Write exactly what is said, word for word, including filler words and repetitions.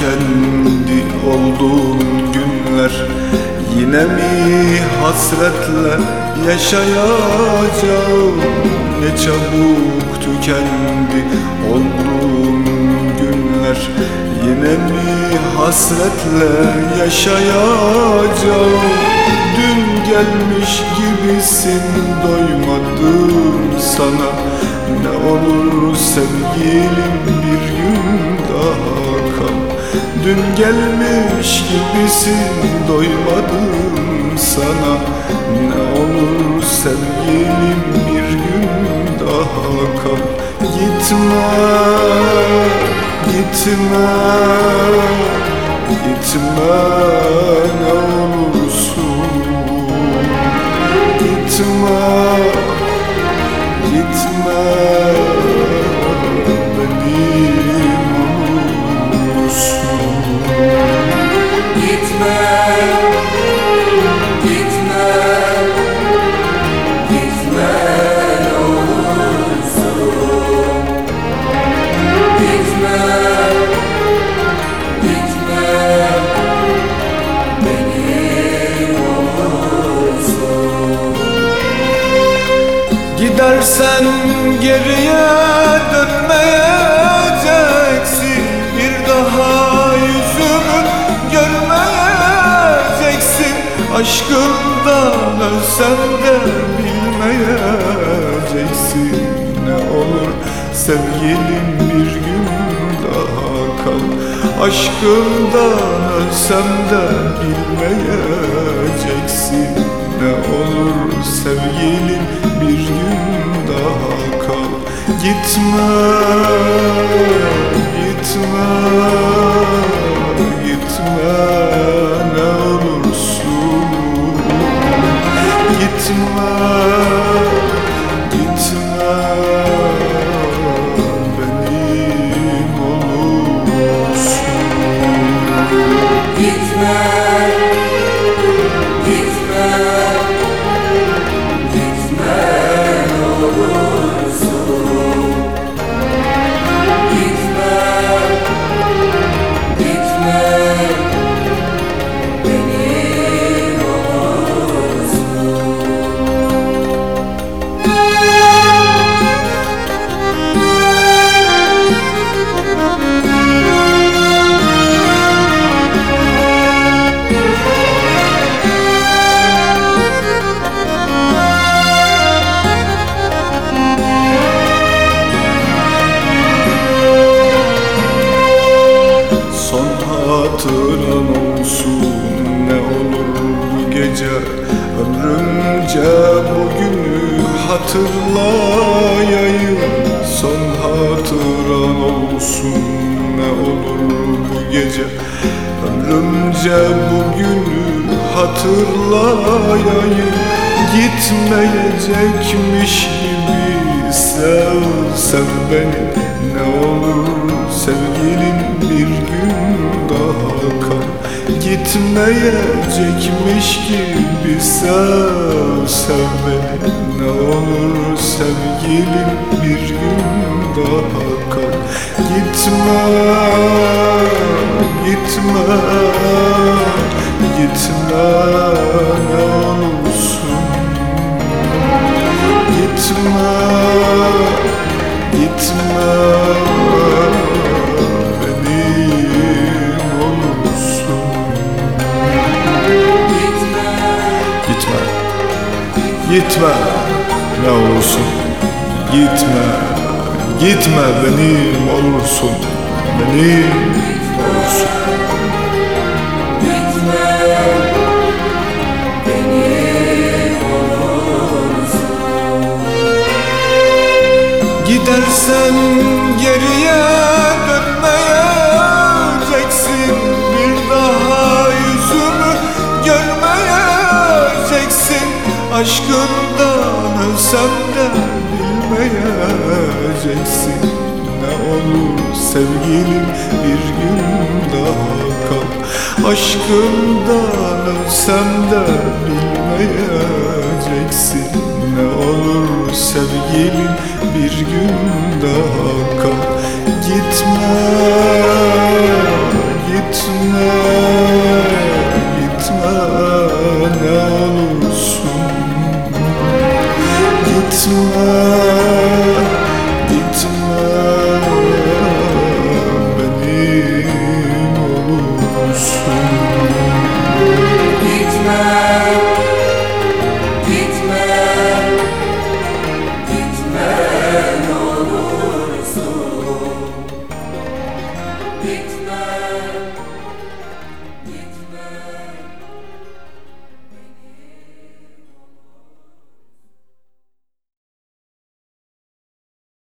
tükendi olduğun günler. Yine mi hasretle yaşayacağım? Ne çabuk tükendi olduğun günler. Yine mi hasretle yaşayacağım? Dün gelmiş gibisin, doymadım sana. Ne olur sevgilim bir gün daha kal. Dün gelmiş gibisin, doymadım sana. Ne olur sevgilim bir gün daha kal. Gitme, gitme, gitme ne olursun. Gitme, gitme benim olursun. Gitme, gitme, gitme ne olursun. Gitme, gitme benim olursun. Gidersen geriye dönmeyeceksin, bir daha yüzümü görmeyeceksin. Aşkından ölsen de bilmeyeceksin. Ne olur sevgilim bir gün daha kal. Aşkından ölsem de bilmeyeceksin. Ne olur sevgilim bir gün daha kal. Gitme, gitme, gitme ne olursun. Gitme, gitme benim olursun. Gitme, gitme, gitme ne olursun. Gitme, gitme benim olursun. Son hatıran olsun ne olur bu gece. Ömrümce bugünü hatırlayayım. Son hatıran olsun ne olur bu gece. Ömrümce bugünü hatırlayayım. Gitmeyecekmiş gibi sev, sev beni. Ne olur sevgilim bir gün daha kal. Gitmeyecekmiş gibi sev, sev beni. Ne olur sevgilim bir gün daha kal. Gitme, gitme, gitme ne olursun. Gitme, gitme benim olursun. Gitme, gitme ne olursun. Gitme, gitme benim olursun. Benim olursun. Gidersen geriye dönmeyeceksin, bir daha yüzümü görmeyeceksin. Aşkından ölsem de bilmeyeceksin. Ne olur sevgilim bir gün daha kal. Aşkından ölsem de bilmeyeceksin. Ne olur sevgilim bir gün daha kal. Gitme.